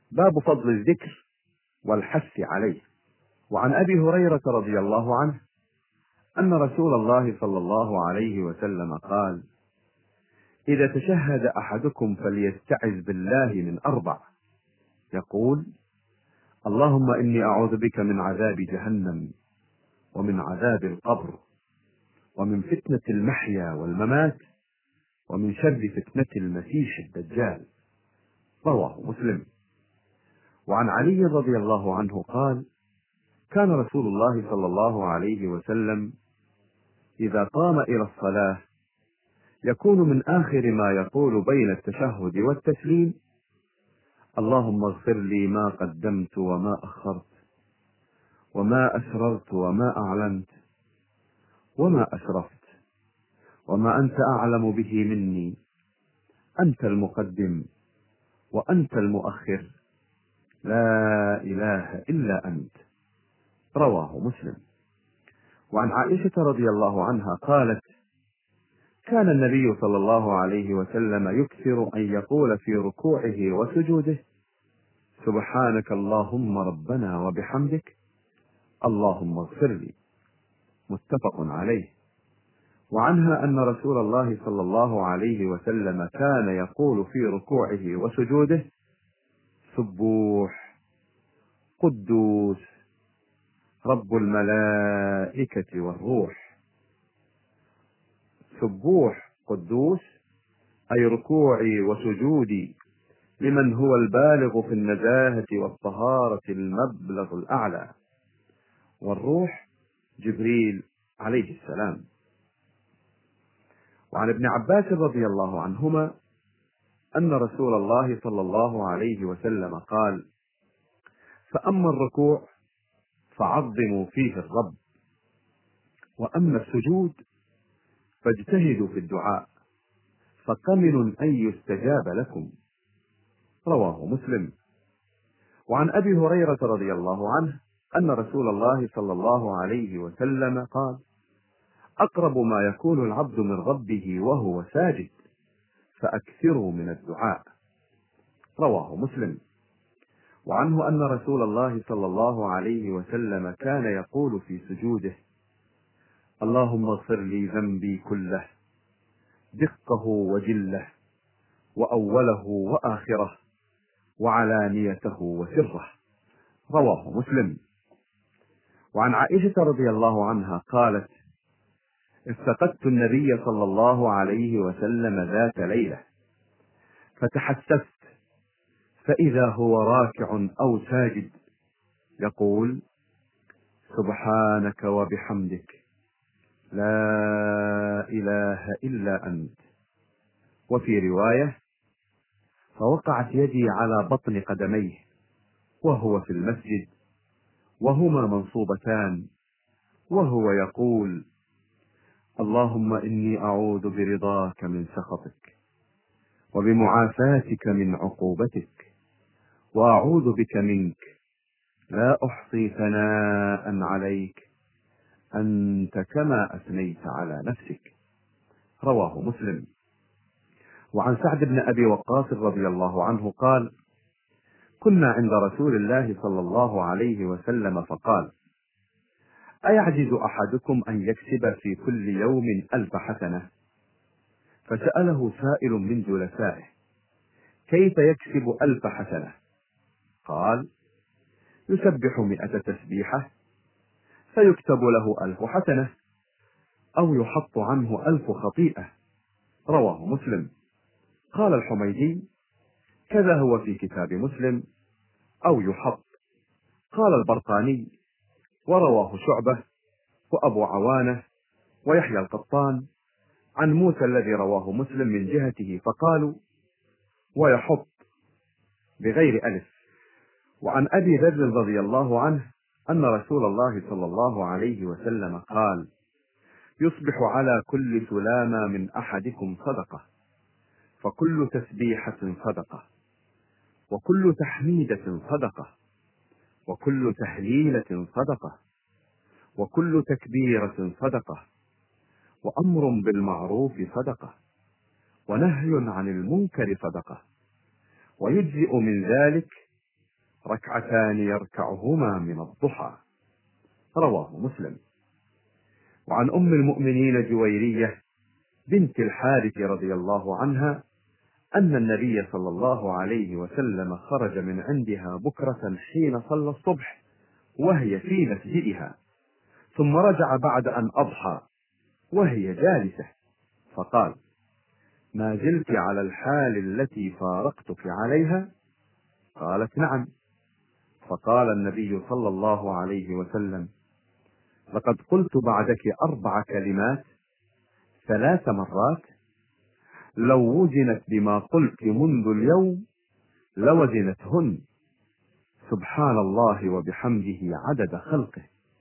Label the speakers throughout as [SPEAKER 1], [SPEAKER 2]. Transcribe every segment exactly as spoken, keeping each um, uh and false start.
[SPEAKER 1] باب فضل الذكر والحث عليه. وعن أبي هريرة رضي الله عنه أن رسول الله صلى الله عليه وسلم قال: إذا تشهد أحدكم فليستعذ بالله من أربع، يقول: اللهم إني أعوذ بك من عذاب جهنم، ومن عذاب القبر، ومن فتنة المحيا والممات، ومن شر فتنة المسيح الدجال. رواه مسلم. وعن علي رضي الله عنه قال: كان رسول الله صلى الله عليه وسلم إذا قام إلى الصلاة يكون من آخر ما يقول بين التشهد والتسليم: اللهم اغفر لي ما قدمت وما أخرت، وما أسررت وما أعلنت، وما أسرفت، وما أنت أعلم به مني، أنت المقدم وأنت المؤخر، لا إله إلا أنت. رواه مسلم. وعن عائشة رضي الله عنها قالت: كان النبي صلى الله عليه وسلم يكثر أن يقول في ركوعه وسجوده: سبحانك اللهم ربنا وبحمدك، اللهم اغفر لي. متفق عليه. وعنها أن رسول الله صلى الله عليه وسلم كان يقول في ركوعه وسجوده: سبوح قدوس رب الملائكة والروح. سبوح قدوس أي ركوعي وسجودي لمن هو البالغ في النزاهة والطهارة المبلغ الأعلى، والروح جبريل عليه السلام. وعن ابن عباس رضي الله عنهما أن رسول الله صلى الله عليه وسلم قال: فأما الركوع فعظموا فيه الرب، وأما السجود فاجتهدوا في الدعاء، فقمن أن يستجاب لكم. رواه مسلم. وعن أبي هريرة رضي الله عنه أن رسول الله صلى الله عليه وسلم قال: أقرب ما يكون العبد من ربه وهو ساجد، فأكثروا من الدعاء. رواه مسلم. وعنه أن رسول الله صلى الله عليه وسلم كان يقول في سجوده: اللهم اغفر لي ذنبي كله، دقه وجله، وأوله وآخره، وعلانيته وسره. رواه مسلم. وعن عائشة رضي الله عنها قالت: افتقدت النبي صلى الله عليه وسلم ذات ليلة، فتحسست فإذا هو راكع أو ساجد يقول: سبحانك وبحمدك، لا إله إلا أنت. وفي رواية: فوقعت يدي على بطن قدميه وهو في المسجد وهما منصوبتان، وهو يقول: اللهم إني أعوذ برضاك من سخطك، وبمعافاتك من عقوبتك، وأعوذ بك منك، لا أحصي ثناء عليك، أنت كما أثنيت على نفسك. رواه مسلم. وعن سعد بن أبي وقاص رضي الله عنه قال: كنا عند رسول الله صلى الله عليه وسلم فقال: أيعجز أحدكم أن يكسب في كل يوم ألف حسنة؟ فسأله سائل من جلسائه: كيف يكسب ألف حسنة؟ قال: يسبح مئة تسبيحة فيكتب له ألف حسنة، أو يحط عنه ألف خطيئة. رواه مسلم. قال الحميدي: كذا هو في كتاب مسلم، أو يحط. قال البرقاني: ورواه شعبة وأبو عوانة ويحيى القطان عن موسى الذي رواه مسلم من جهته، فقالوا: ويحط بغير ألف. وعن أبي ذر رضي الله عنه أن رسول الله صلى الله عليه وسلم قال: يصبح على كل سلامة من أحدكم صدقة، فكل تسبيحة صدقة، وكل تحميدة صدقة، وكل تهليلة صدقة، وكل تكبيرة صدقة، وأمر بالمعروف صدقة، ونهي عن المنكر صدقة، ويجزئ من ذلك ركعتان يركعهما من الضحى. رواه مسلم. وعن أم المؤمنين جويرية بنت الحارث رضي الله عنها أن النبي صلى الله عليه وسلم خرج من عندها بكرة حين صلى الصبح وهي في مسجدها، ثم رجع بعد أن أضحى وهي جالسة، فقال: ما زلت على الحال التي فارقتك عليها؟ قالت: نعم. فقال النبي صلى الله عليه وسلم: لقد قلت بعدك أربع كلمات ثلاث مرات، لو وزنت بما قلت منذ اليوم لوزنتهن: سبحان الله وبحمده عدد خلقه،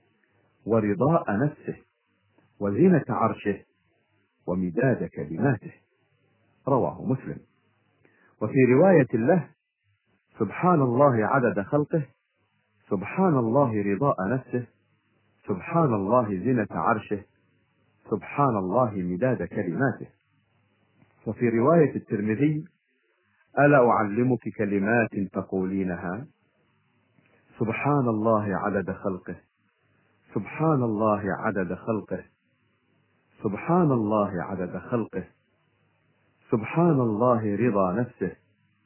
[SPEAKER 1] ورضاء نفسه، وزنة عرشه، ومداد كلماته. رواه مسلم. وفي رواية له: سبحان الله عدد خلقه، سبحان الله رضاء نفسه، سبحان الله زنة عرشه، سبحان الله مداد كلماته. وفي رواية الترمذي: ألا أعلمك كلمات تقولينها؟ سبحان الله عدد خلقه، سبحان الله عدد خلقه، سبحان الله عدد خلقه، سبحان الله رضا نفسه،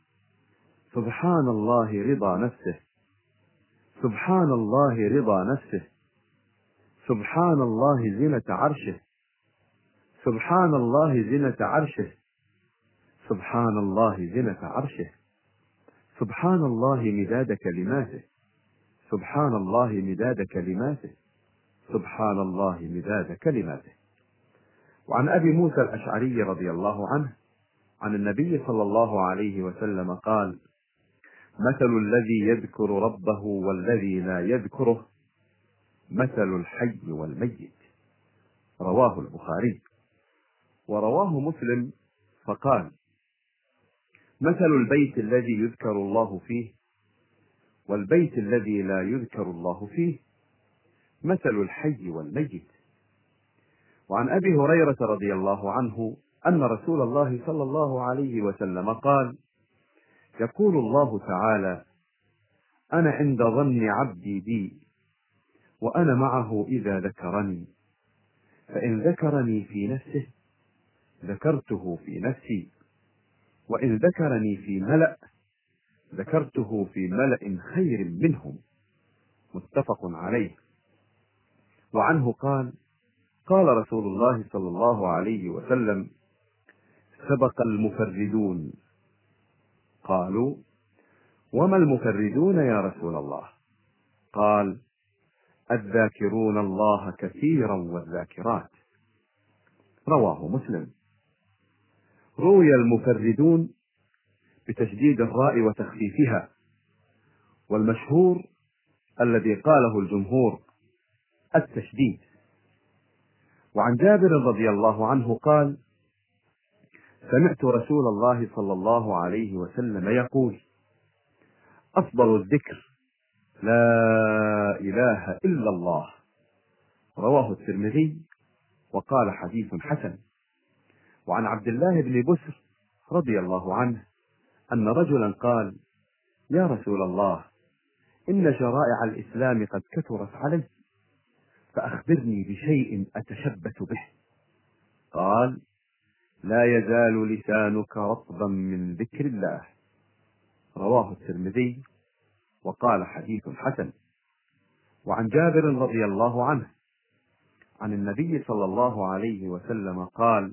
[SPEAKER 1] سبحان الله رضا نفسه، سبحان الله رضا نفسه، سبحان الله زنة عرشه، سبحان الله زنة عرشه، سبحان الله زنة عرشه، سبحان الله مداد كلماته، سبحان الله مداد كلماته، سبحان الله مداد كلماته. وعن أبي موسى الأشعري رضي الله عنه عن النبي صلى الله عليه وسلم قال: مثل الذي يذكر ربه والذي لا يذكره مثل الحي والميت. رواه البخاري. ورواه مسلم فقال: مثل البيت الذي يذكر الله فيه والبيت الذي لا يذكر الله فيه مثل الحي والميت. وعن أبي هريرة رضي الله عنه أن رسول الله صلى الله عليه وسلم قال: يقول الله تعالى: أنا عند ظن عبدي بي، وأنا معه إذا ذكرني، فإن ذكرني في نفسه ذكرته في نفسي، وإن ذكرني في ملأ ذكرته في ملأ خير منهم. متفق عليه. وعنه قال: قال رسول الله صلى الله عليه وسلم: سبق المفردون. قالوا: وما المفردون يا رسول الله؟ قال: الذاكرون الله كثيرا والذاكرات. رواه مسلم. روي المفردون بتشديد الراء وتخفيفها، والمشهور الذي قاله الجمهور التشديد. وعن جابر رضي الله عنه قال: سمعت رسول الله صلى الله عليه وسلم يقول: أفضل الذكر لا إله إلا الله. رواه الترمذي وقال: حديث حسن. وعن عبد الله بن بسر رضي الله عنه أن رجلا قال: يا رسول الله، إن شرائع الإسلام قد كثرت علي، فأخبرني بشيء أتشبث به. قال: لا يزال لسانك رطبا من ذكر الله. رواه الترمذي وقال: حديث حسن. وعن جابر رضي الله عنه عن النبي صلى الله عليه وسلم قال: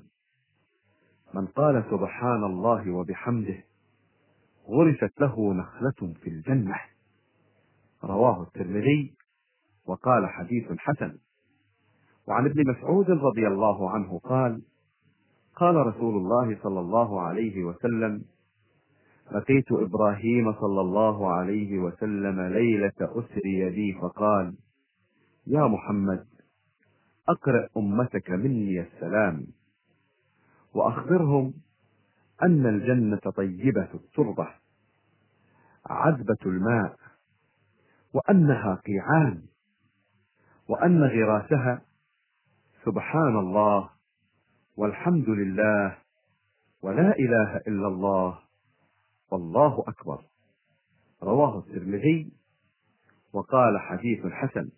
[SPEAKER 1] من قال سبحان الله وبحمده غرست له نخلة في الجنة. رواه الترمذي وقال: حديث حسن. وعن ابن مسعود رضي الله عنه قال: قال رسول الله صلى الله عليه وسلم: لقيت إبراهيم صلى الله عليه وسلم ليلة أسري بي فقال: يا محمد، أقرأ أمتك مني السلام، وأخبرهم أن الجنة طيبة التربة عذبة الماء، وأنها قيعان، وأن غراسها سبحان الله والحمد لله ولا إله إلا الله والله أكبر. رواه الترمذي وقال حديث حسن.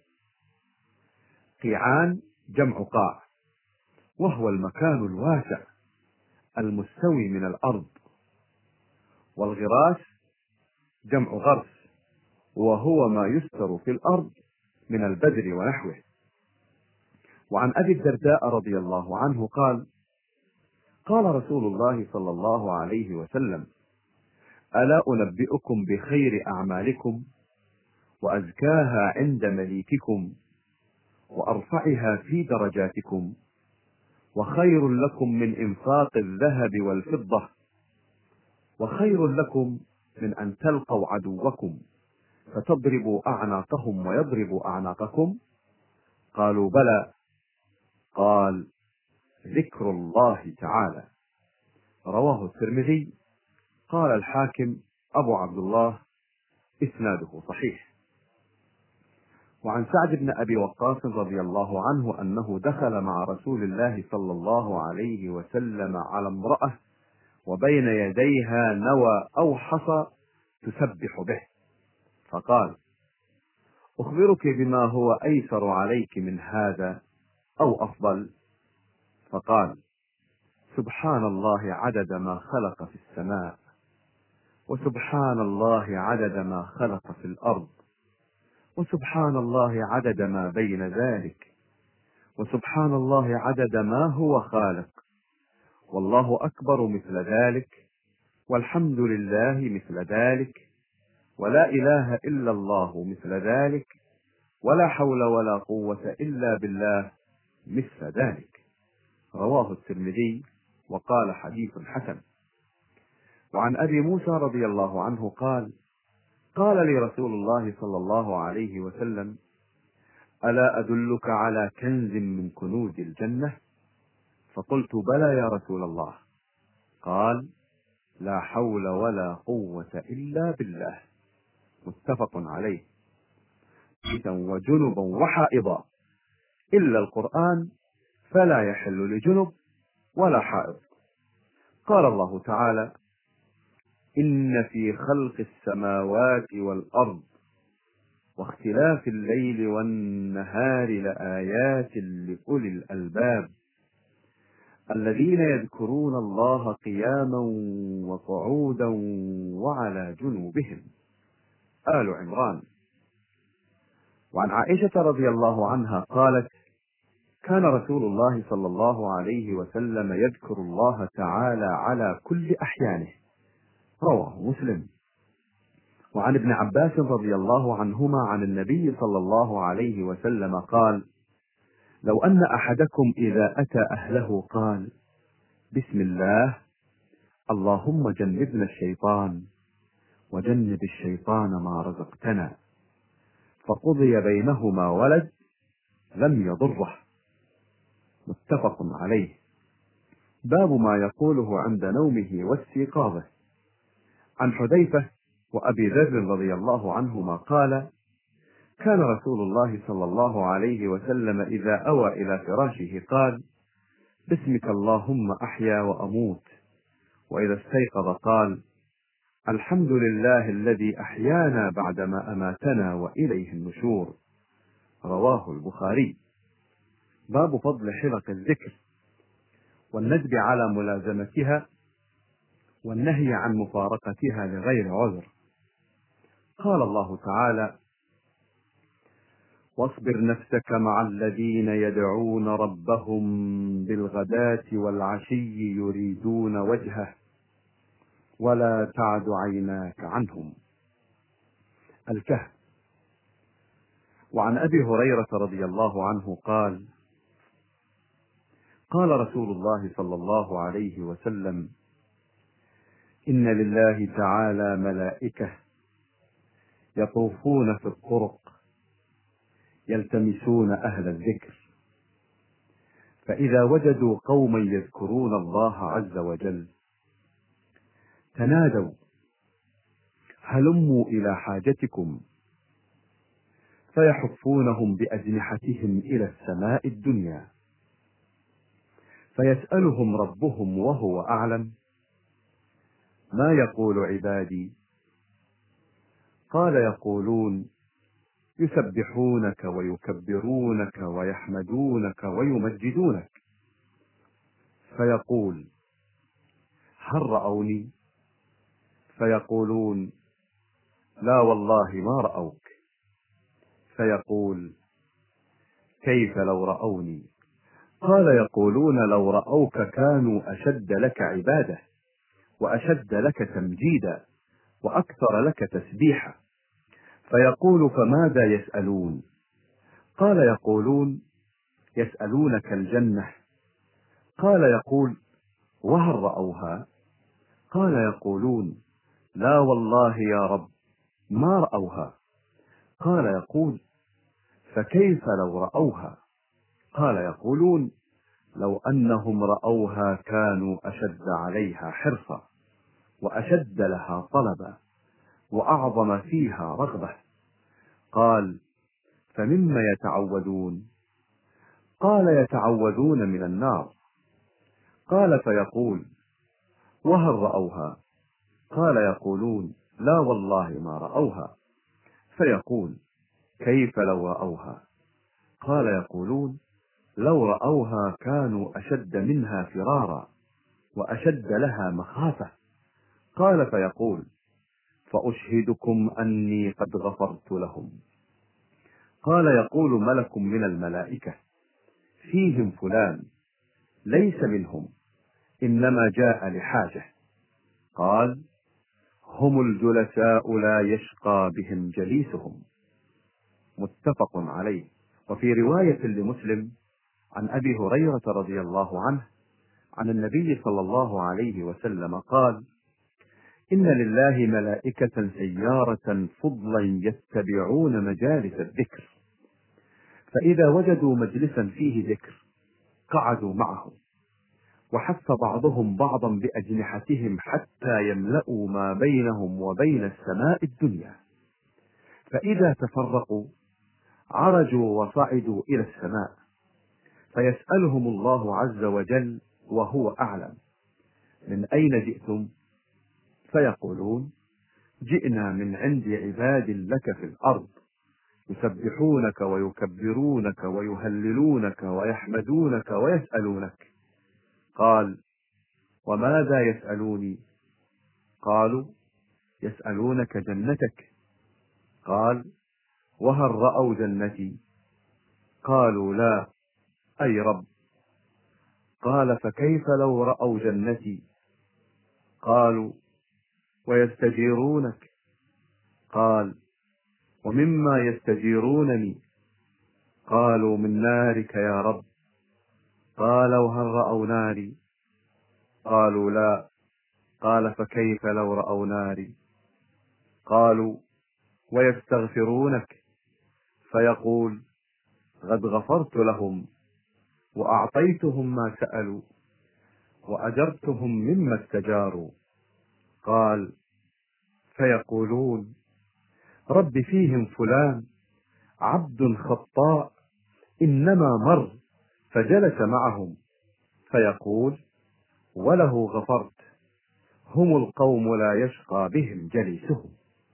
[SPEAKER 1] قيعان جمع قاع، وهو المكان الواسع المستوي من الأرض. والغراس جمع غرس، وهو ما يستر في الأرض من البدر ونحوه. وعن أبي الدرداء رضي الله عنه قال: قال رسول الله صلى الله عليه وسلم: ألا أنبئكم بخير أعمالكم وأزكاها عند مليككم وأرفعها في درجاتكم وخير لكم من إنفاق الذهب والفضة وخير لكم من أن تلقوا عدوكم فتضربوا أعناقهم ويضربوا أعناقكم؟ قالوا: بلى. قال: ذكر الله تعالى. رواه الترمذي. قال الحاكم أبو عبد الله إسناده صحيح. وعن سعد بن أبي وقاص رضي الله عنه أنه دخل مع رسول الله صلى الله عليه وسلم على امرأة وبين يديها نوى أو حصى تسبح به، فقال: أخبرك بما هو أيسر عليك من هذا أو أفضل؟ فقال: سبحان الله عدد ما خلق في السماء، وسبحان الله عدد ما خلق في الأرض، وسبحان الله عدد ما بين ذلك، وسبحان الله عدد ما هو خالق، والله أكبر مثل ذلك، والحمد لله مثل ذلك، ولا إله إلا الله مثل ذلك، ولا حول ولا قوة إلا بالله مثل ذلك. رواه الترمذي وقال حديث حسن. وعن أبي موسى رضي الله عنه قال: قال لي رسول الله صلى الله عليه وسلم: ألا أدلك على كنز من كنوز الجنة؟ فقلت: بلى يا رسول الله. قال: لا حول ولا قوة إلا بالله. متفق عليه. وجنبا وحائضا، إلا القرآن فلا يحل لجنب ولا حائض. قال الله تعالى: إن في خلق السماوات والأرض واختلاف الليل والنهار لآيات لأولي الألباب الذين يذكرون الله قياما وقعودا وعلى جنوبهم. آل عمران. وعن عائشة رضي الله عنها قالت: كان رسول الله صلى الله عليه وسلم يذكر الله تعالى على كل أحيانه. رواه مسلم. وعن ابن عباس رضي الله عنهما عن النبي صلى الله عليه وسلم قال: لو أن أحدكم إذا أتى أهله قال: بسم الله، اللهم جنبنا الشيطان وجنب الشيطان ما رزقتنا، فقضي بينهما ولد، لم يضره. متفق عليه. باب ما يقوله عند نومه واستيقاظه. عن حذيفة وأبي ذر رضي الله عنهما قال: كان رسول الله صلى الله عليه وسلم إذا أوى إلى فراشه قال: باسمك اللهم أحيا وأموت. وإذا استيقظ قال: الحمد لله الذي أحيانا بعدما أماتنا وإليه النشور. رواه البخاري. باب فضل حلق الذكر والندب على ملازمتها والنهي عن مفارقتها لغير عذر. قال الله تعالى: واصبر نفسك مع الذين يدعون ربهم بالغداة والعشي يريدون وجهه ولا تعد عيناك عنهم. الكهف. وعن أبي هريرة رضي الله عنه قال: قال رسول الله صلى الله عليه وسلم: إن لله تعالى ملائكة يطوفون في الطرق يلتمسون أهل الذكر، فإذا وجدوا قوما يذكرون الله عز وجل تنادوا: هلموا إلى حاجتكم، فيحفونهم بأجنحتهم إلى السماء الدنيا، فيسألهم ربهم وهو أعلم: ما يقول عبادي؟ قال يقولون يسبحونك ويكبرونك ويحمدونك ويمجدونك. فيقول هل رأوني؟ فيقولون لا والله ما رأوك. فيقول كيف لو رأوني؟ قال يقولون لو رأوك كانوا أشد لك عبادة وأشد لك تمجيدا وأكثر لك تسبيحا. فيقول فماذا يسألون؟ قال يقولون يسألونك الجنة. قال يقول وهل رأوها؟ قال يقولون لا والله يا رب ما رأوها. قال يقول فكيف لو رأوها؟ قال يقولون لو أنهم رأوها كانوا أشد عليها حرصا وأشد لها طلبا وأعظم فيها رغبة. قال فمما يتعوذون؟ قال يتعوذون من النار. قال فيقول وهل رأوها؟ قال يقولون لا والله ما رأوها. فيقول كيف لو رأوها؟ قال يقولون لو رأوها كانوا أشد منها فرارا وأشد لها مخافة. قال فيقول فأشهدكم أني قد غفرت لهم. قال يقول ملك من الملائكة فيهم فلان ليس منهم إنما جاء لحاجة. قال هم الجلساء لا يشقى بهم جليسهم. متفق عليه. وفي رواية لمسلم عن أبي هريرة رضي الله عنه عن النبي صلى الله عليه وسلم قال إن لله ملائكة سيارة فضلا يتبعون مجالس الذكر، فإذا وجدوا مجلسا فيه ذكر قعدوا معه، وحث بعضهم بعضا بأجنحتهم حتى يملأوا ما بينهم وبين السماء الدنيا، فإذا تفرقوا عرجوا وصعدوا إلى السماء، فيسألهم الله عز وجل وهو أعلم من أين جئتم؟ فيقولون جئنا من عند عباد لك في الأرض يسبحونك ويكبرونك ويهللونك ويحمدونك ويسألونك. قال وماذا يسألوني؟ قالوا يسألونك جنتك. قال وهل رأوا جنتي؟ قالوا لا أي رب. قال فكيف لو رأوا جنتي؟ قالوا ويستجيرونك. قال ومما يستجيرونني؟ قالوا من نارك يا رب. قال وهل رأوا ناري؟ قالوا لا. قال فكيف لو رأوا ناري؟ قالوا ويستغفرونك. فيقول قد غفرت لهم وأعطيتهم ما سألوا وأجرتهم مما استجاروا. قال فيقولون رب فيهم فلان عبد خطاء إنما مر فجلس معهم. فيقول وله غفرت، هم القوم لا يشقى بهم جليسهم.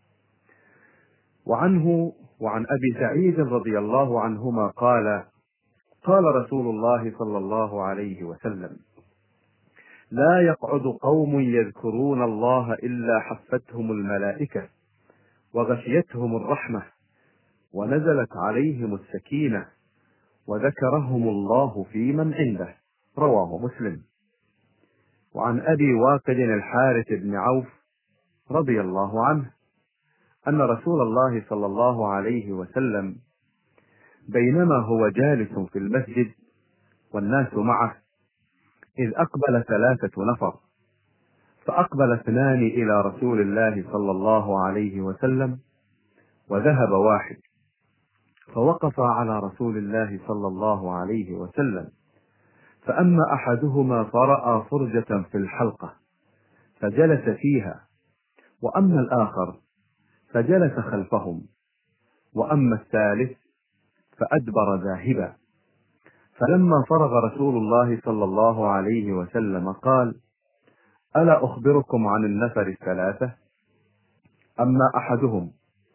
[SPEAKER 1] وعنه وعن أبي سعيد رضي الله عنهما قال قال رسول الله صلى الله عليه وسلم لا يقعد قوم يذكرون الله إلا حفتهم الملائكة وغشيتهم الرحمة ونزلت عليهم السكينة وذكرهم الله في من عنده. رواه مسلم. وعن أبي واقد الحارث بن عوف رضي الله عنه أن رسول الله صلى الله عليه وسلم بينما هو جالس في المسجد والناس معه إذ أقبل ثلاثة نفر، فأقبل اثنان إلى رسول الله صلى الله عليه وسلم وذهب واحد، فوقف على رسول الله صلى الله عليه وسلم، فأما أحدهما فرأى فرجة في الحلقة فجلس فيها، وأما الآخر فجلس خلفهم، وأما الثالث فأدبر ذاهبا. فلما فرغ رسول الله صلى الله عليه وسلم قال ألا أخبركم عن النفر الثلاثة؟ أما أحدهم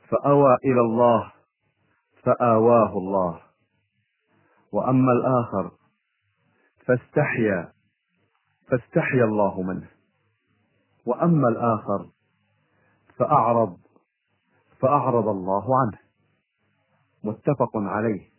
[SPEAKER 1] فأوى إلى الله فآواه الله. وأما الآخر فاستحيا فاستحيا الله منه. وأما الآخر فأعرض فأعرض الله عنه. متفق عليه.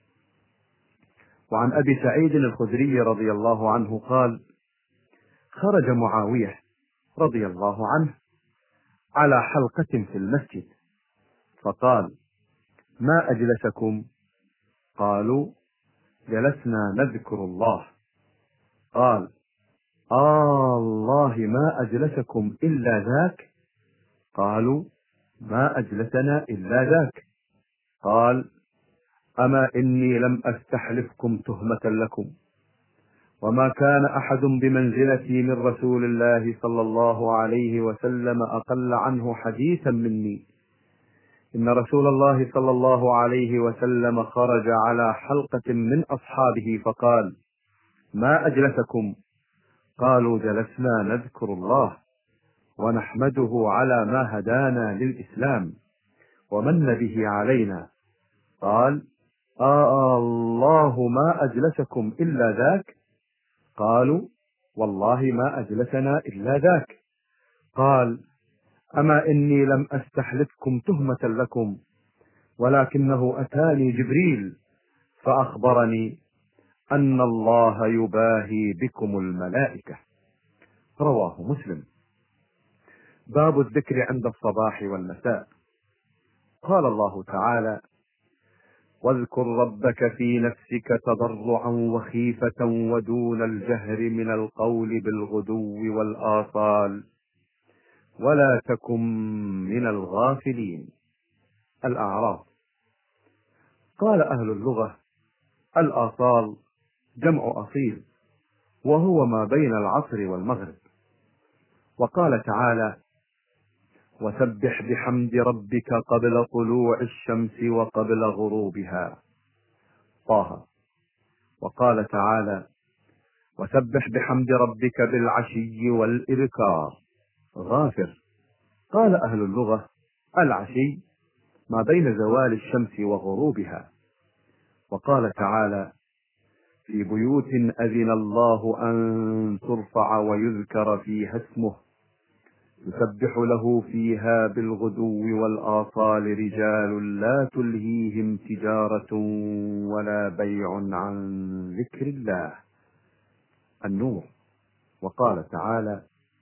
[SPEAKER 1] وعن أبي سعيد الخدري رضي الله عنه قال: خرج معاوية رضي الله عنه على حلقة في المسجد فقال: ما أجلسكم؟ قالوا: جلسنا نذكر الله. قال: آه الله ما أجلسكم إلا ذاك؟ قالوا: ما أجلسنا إلا ذاك. قال: أما إني لم أستحلفكم تهمة لكم، وما كان أحد بمنزلتي من رسول الله صلى الله عليه وسلم أقل عنه حديثا مني. إن رسول الله صلى الله عليه وسلم خرج على حلقة من أصحابه فقال: ما أجلسكم؟ قالوا: جلسنا نذكر الله ونحمده على ما هدانا للإسلام ومن به علينا. قال: آه الله ما أجلسكم إلا ذاك؟ قالوا: والله ما أجلسنا إلا ذاك. قال: أما إني لم أستحلفكم تهمة لكم، ولكنه أتاني جبريل فأخبرني أن الله يباهي بكم الملائكة. رواه مسلم. باب الذكر عند الصباح والمساء. قال الله تعالى: واذكر ربك في نفسك تضرعا وخيفة ودون الجهر من القول بالغدو والآصال ولا تكن من الغافلين. الأعراف. قال أهل اللغة: الآصال جمع أصيل، وهو ما بين العصر والمغرب. وقال تعالى: وسبح بحمد ربك قبل طلوع الشمس وقبل غروبها. طه. وقال تعالى: وسبح بحمد ربك بالعشي والإبكار. غافر. قال أهل اللغة: العشي ما بين زوال الشمس وغروبها. وقال تعالى: في بيوت أذن الله أن ترفع ويذكر فيها اسمه يسبح له فيها بالغدو والآصال رجال لا تلهيهم تجارة ولا بيع عن ذكر الله. النور. وقال تعالى: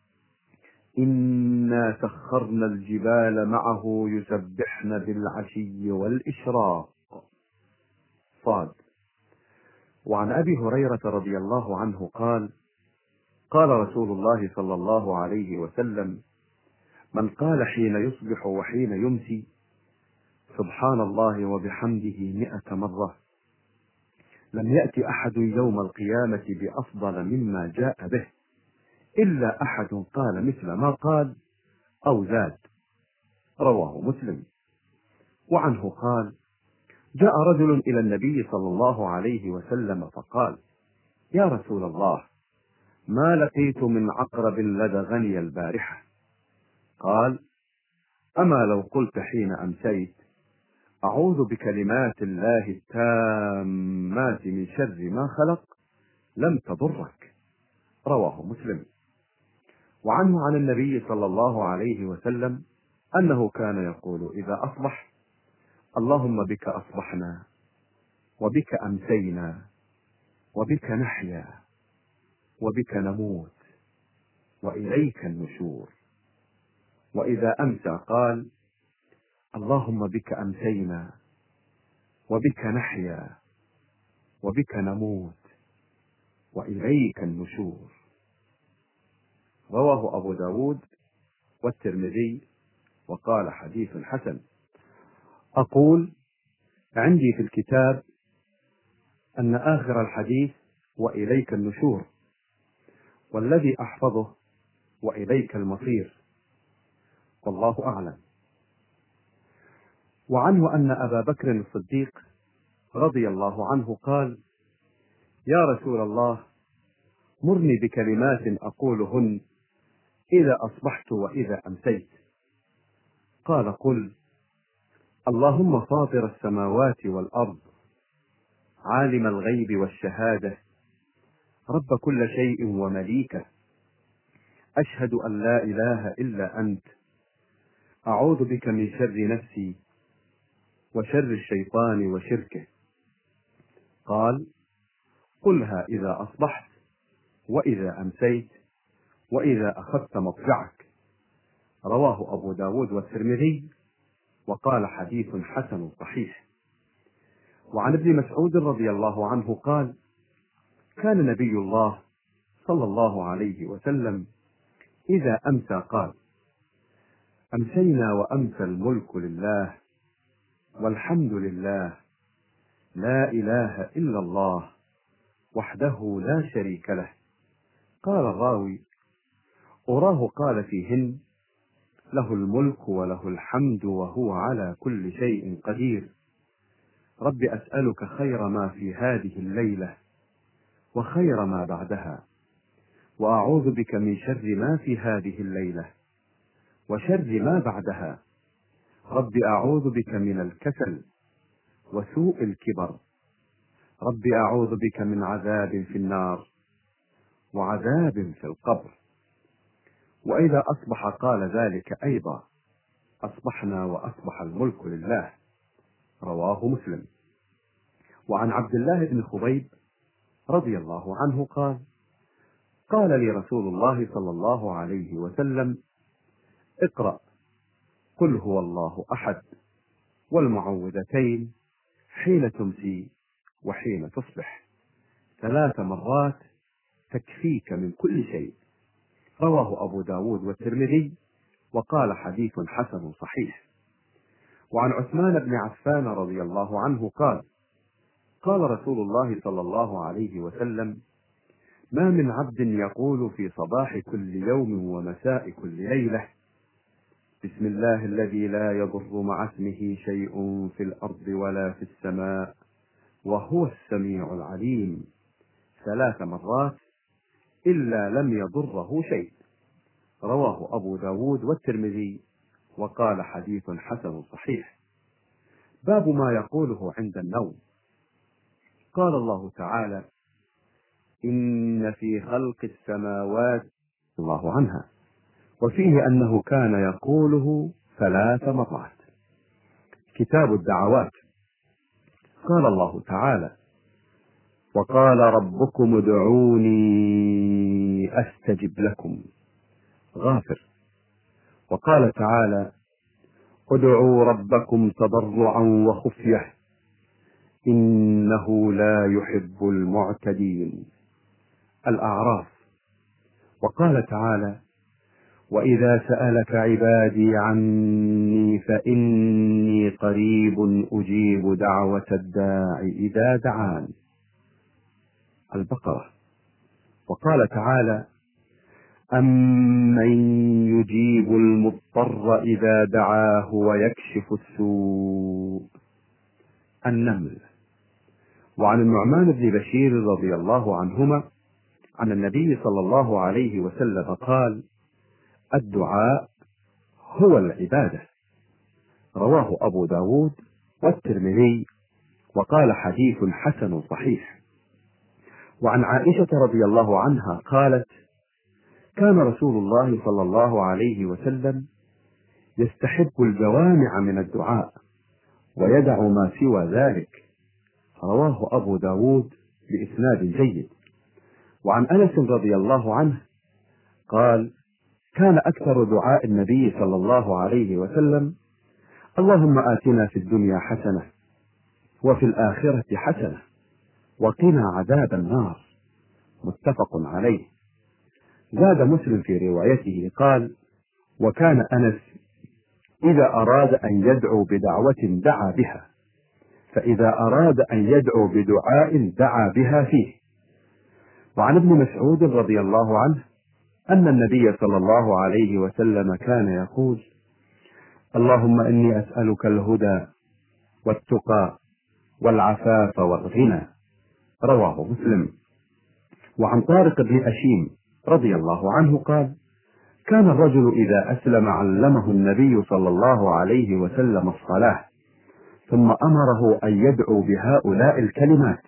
[SPEAKER 1] إنا سخرنا الجبال معه يسبحن بالعشي والإشراق. صاد. وعن أبي هريرة رضي الله عنه قال: قال رسول الله صلى الله عليه وسلم: من قال حين يصبح وحين يمسي سبحان الله وبحمده مئة مرة لم يأت أحد يوم القيامة بأفضل مما جاء به إلا أحد قال مثل ما قال أو زاد. رواه مسلم. وعنه قال: جاء رجل إلى النبي صلى الله عليه وسلم فقال: يا رسول الله، ما لقيت من عقرب لدغني البارحة. قال: أما لو قلت حين أمسيت أعوذ بكلمات الله التامات من شر ما خلق لم تضرك. رواه مسلم. وعنه عن النبي صلى الله عليه وسلم أنه كان يقول إذا أصبح: اللهم بك أصبحنا وبك أمسينا وبك نحيا وبك نموت وإليك النشور. وإذا أمسى قال: اللهم بك أمسينا وبك نحيا وبك نموت وإليك النشور. رواه أبو داود والترمذي وقال حديث حسن. أقول: عندي في الكتاب أن آخر الحديث وإليك النشور، والذي أحفظه وإليك المصير، والله أعلم. وعنه أن أبا بكر الصديق رضي الله عنه قال: يا رسول الله، مرني بكلمات أقولهن إذا أصبحت وإذا أمسيت. قال: قل: اللهم فاطر السماوات والأرض، عالم الغيب والشهادة، رب كل شيء ومليكه، أشهد أن لا إله إلا أنت، أعوذ بك من شر نفسي وشر الشيطان وشركه. قال: قلها إذا أصبحت وإذا أمسيت وإذا أخذت مضجعك. رواه أبو داود والترمذي، وقال حديث حسن صحيح. وعن ابن مسعود رضي الله عنه قال: كان نبي الله صلى الله عليه وسلم إذا أمسى قال: أمسينا وأمسى الملك لله والحمد لله، لا إله إلا الله وحده لا شريك له. قال الراوي: أراه قال فيهن: له الملك وله الحمد وهو على كل شيء قدير. رب أسألك خير ما في هذه الليلة وخير ما بعدها، وأعوذ بك من شر ما في هذه الليلة وشر ما بعدها. رب أعوذ بك من الكسل وسوء الكبر. رب أعوذ بك من عذاب في النار وعذاب في القبر. وإذا أصبح قال ذلك أيضا: أصبحنا وأصبح الملك لله. رواه مسلم. وعن عبد الله بن خبيب رضي الله عنه قال: قال لي رسول الله صلى الله عليه وسلم: اقرأ قل هو الله أحد والمعوذتين حين تمسي وحين تصبح، ثلاث مرات تكفيك من كل شيء. رواه أبو داود والترمذي، وقال حديث حسن صحيح. وعن عثمان بن عفان رضي الله عنه قال: قال رسول الله صلى الله عليه وسلم: ما من عبد يقول في صباح كل يوم ومساء كل ليلة: بسم الله الذي لا يضر مع اسمه شيء في الأرض ولا في السماء وهو السميع العليم، ثلاث مرات إلا لم يضره شيء. رواه أبو داود والترمذي، وقال حديث حسن صحيح. باب ما يقوله عند النوم. قال الله تعالى: إن في خلق السماوات الله عنها، وفيه أنه كان يقوله ثلاث مرات. كتاب الدعوات. قال الله تعالى: وقال ربكم ادعوني أستجب لكم. غافر. وقال تعالى: ادعوا ربكم تضرعا وخفية إنه لا يحب المعتدين. الأعراف. وقال تعالى: وإذا سألك عبادي عني فإني قريب أجيب دعوة الداع إذا دعان. البقرة. وقال تعالى: أمن يجيب المضطر إذا دعاه ويكشف السوء. النمل. وعن النعمان بن بشير رضي الله عنهما عن النبي صلى الله عليه وسلم قال: الدعاء هو العبادة. رواه أبو داود والترمذي، وقال حديث حسن صحيح. وعن عائشة رضي الله عنها قالت: كان رسول الله صلى الله عليه وسلم يستحب الجوامع من الدعاء ويدع ما سوى ذلك. رواه أبو داود بإسناد جيد. وعن أنس رضي الله عنه قال: كان أكثر دعاء النبي صلى الله عليه وسلم: اللهم آتنا في الدنيا حسنة وفي الآخرة حسنة وقنا عذاب النار. متفق عليه. زاد مسلم في روايته قال: وكان أنس إذا أراد أن يدعو بدعوة دعا بها، فإذا أراد أن يدعو بدعاء دعا بها فيه. وعن ابن مسعود رضي الله عنه أن النبي صلى الله عليه وسلم كان يقول: اللهم إني أسألك الهدى والتقى والعفاف والغنى. رواه مسلم. وعن طارق بن أشيم رضي الله عنه قال: كان الرجل إذا أسلم علمه النبي صلى الله عليه وسلم الصلاة، ثم أمره أن يدعو بهؤلاء الكلمات: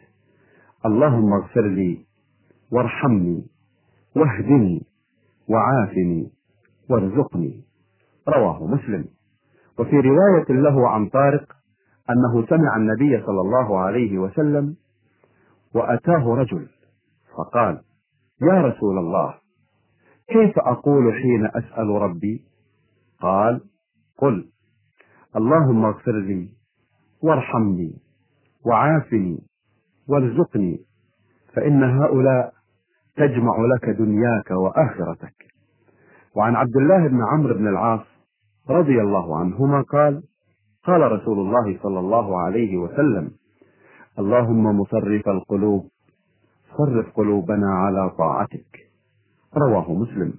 [SPEAKER 1] اللهم اغفر لي وارحمني واهدني وعافني وارزقني. رواه مسلم. وفي رواية له عن طارق أنه سمع النبي صلى الله عليه وسلم وأتاه رجل فقال: يا رسول الله، كيف أقول حين أسأل ربي؟ قال: قل اللهم اغفر لي وارحمني وعافني وارزقني، فإن هؤلاء تجمع لك دنياك وآخرتك. وعن عبد الله بن عمرو بن العاص رضي الله عنهما قال: قال رسول الله صلى الله عليه وسلم: اللهم مصرف القلوب صرف قلوبنا على طاعتك. رواه مسلم.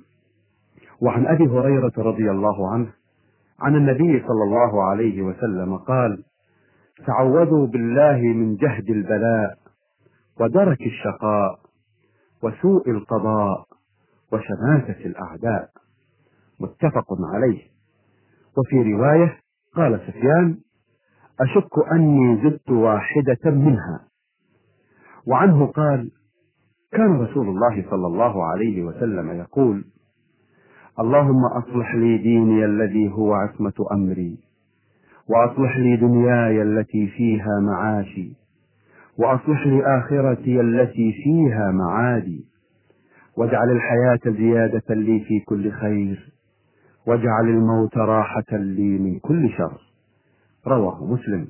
[SPEAKER 1] وعن أبي هريرة رضي الله عنه عن النبي صلى الله عليه وسلم قال: تعوذوا بالله من جهد البلاء ودرك الشقاء وسوء القضاء وشماتة الأعداء. متفق عليه. وفي رواية قال سفيان: أشك أني زدت واحدة منها. وعنه قال: كان رسول الله صلى الله عليه وسلم يقول: اللهم أصلح لي ديني الذي هو عصمة أمري، وأصلح لي دنياي التي فيها معاشي، وأصلح لي آخرتي التي فيها معادي، واجعل الحياة زيادة لي في كل خير، واجعل الموت راحة لي من كل شر. رواه مسلم.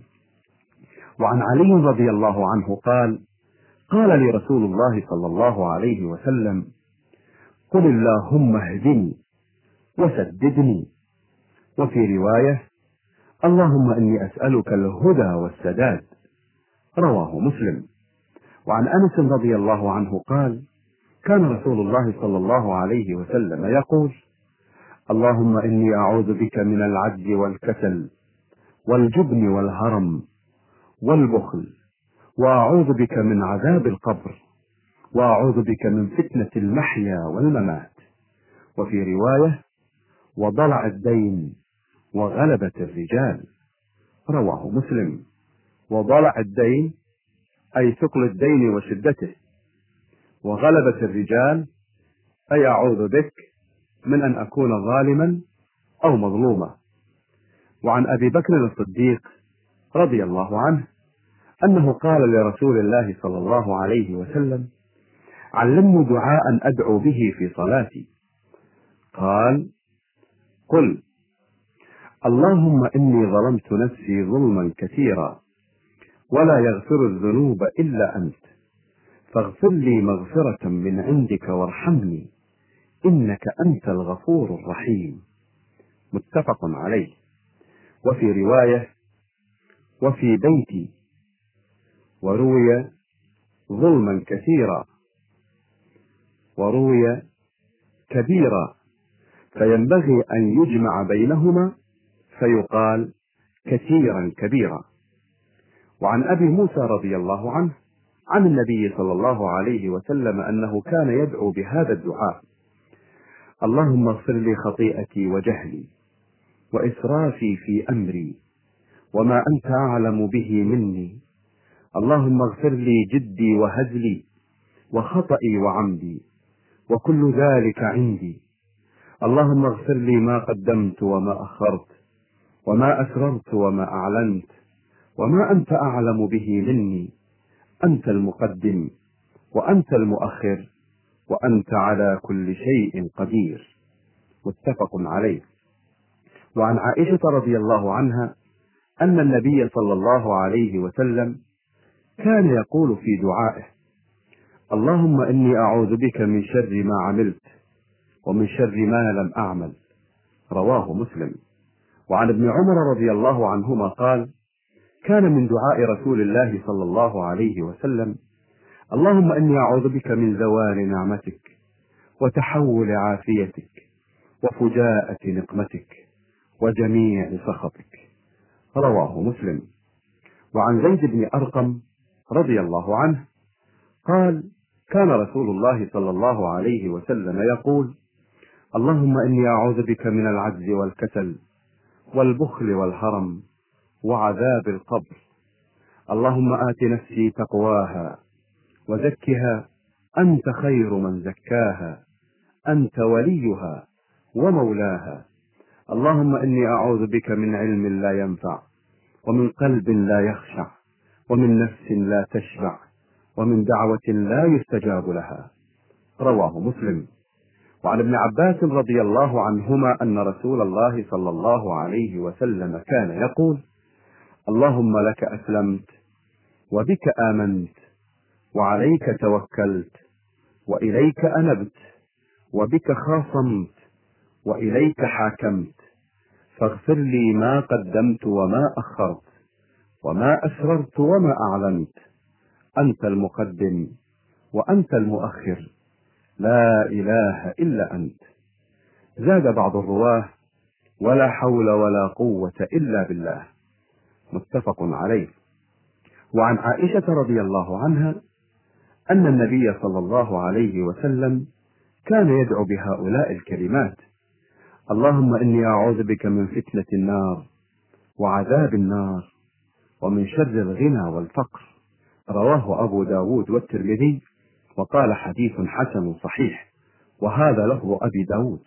[SPEAKER 1] وعن علي رضي الله عنه قال: قال لي رسول الله صلى الله عليه وسلم: قل اللهم اهدني وسددني. وفي رواية: اللهم إني أسألك الهدى والسداد. رواه مسلم. وعن أنس رضي الله عنه قال: كان رسول الله صلى الله عليه وسلم يقول: اللهم إني أعوذ بك من العجز والكسل والجبن والهرم والبخل، وأعوذ بك من عذاب القبر، وأعوذ بك من فتنة المحيا والممات. وفي رواية: وضلع الدين وغلبة الرجال. رواه مسلم. وضلع الدين أي ثقل الدين وشدته، وغلبة الرجال أي أعوذ بك من أن أكون ظالما أو مظلوما. وعن أبي بكر الصديق رضي الله عنه أنه قال لرسول الله صلى الله عليه وسلم: علمني دعاء أدعو به في صلاتي. قال: قل اللهم إني ظلمت نفسي ظلما كثيرا، ولا يغفر الذنوب إلا أنت، فاغفر لي مغفرة من عندك وارحمني، إنك أنت الغفور الرحيم. متفق عليه. وفي رواية: وفي بيتي. وروي: ظلما كثيرا. وروي: كبيرا، فينبغي أن يجمع بينهما فيقال كثيرا كبيرا. وعن أبي موسى رضي الله عنه عن النبي صلى الله عليه وسلم أنه كان يدعو بهذا الدعاء: اللهم اغفر لي خطيئتي وجهلي وإسرافي في أمري وما أنت أعلم به مني، اللهم اغفر لي جدي وهزلي وخطئي وعمدي، وكل ذلك عندي، اللهم اغفر لي ما قدمت وما أخرت وما أسررت وما أعلنت وما أنت أعلم به مني، أنت المقدم وأنت المؤخر وأنت على كل شيء قدير. متفق عليه. وعن عائشة رضي الله عنها أن النبي صلى الله عليه وسلم كان يقول في دعائه: اللهم إني أعوذ بك من شر ما عملت ومن شر ما لم أعمل. رواه مسلم. وعن ابن عمر رضي الله عنهما قال: كان من دعاء رسول الله صلى الله عليه وسلم: اللهم إني أعوذ بك من زوال نعمتك وتحول عافيتك وفجاءة نقمتك وجميع سخطك. رواه مسلم. وعن زيد بن أرقم رضي الله عنه قال: كان رسول الله صلى الله عليه وسلم يقول: اللهم إني أعوذ بك من العجز والكسل والبخل والهرم وعذاب القبر. اللهم آت نفسي تقواها وزكها أنت خير من زكاها، أنت وليها ومولاها. اللهم إني أعوذ بك من علم لا ينفع، ومن قلب لا يخشع، ومن نفس لا تشبع، ومن دعوة لا يستجاب لها. رواه مسلم. وعن ابن عباس رضي الله عنهما أن رسول الله صلى الله عليه وسلم كان يقول: اللهم لك أسلمت، وبك آمنت، وعليك توكلت، وإليك أنبت، وبك خاصمت، وإليك حاكمت، فاغفر لي ما قدمت وما أخرت، وما أسررت وما أعلنت، أنت المقدم وأنت المؤخر، لا إله إلا أنت. زاد بعض الرواه: ولا حول ولا قوة إلا بالله. متفق عليه. وعن عائشة رضي الله عنها أن النبي صلى الله عليه وسلم كان يدعو بهؤلاء الكلمات: اللهم إني أعوذ بك من فتنة النار وعذاب النار ومن شر الغنى والفقر. رواه أبو داود والترمذي، وقال حديث حسن صحيح، وهذا لفظ أبي داود.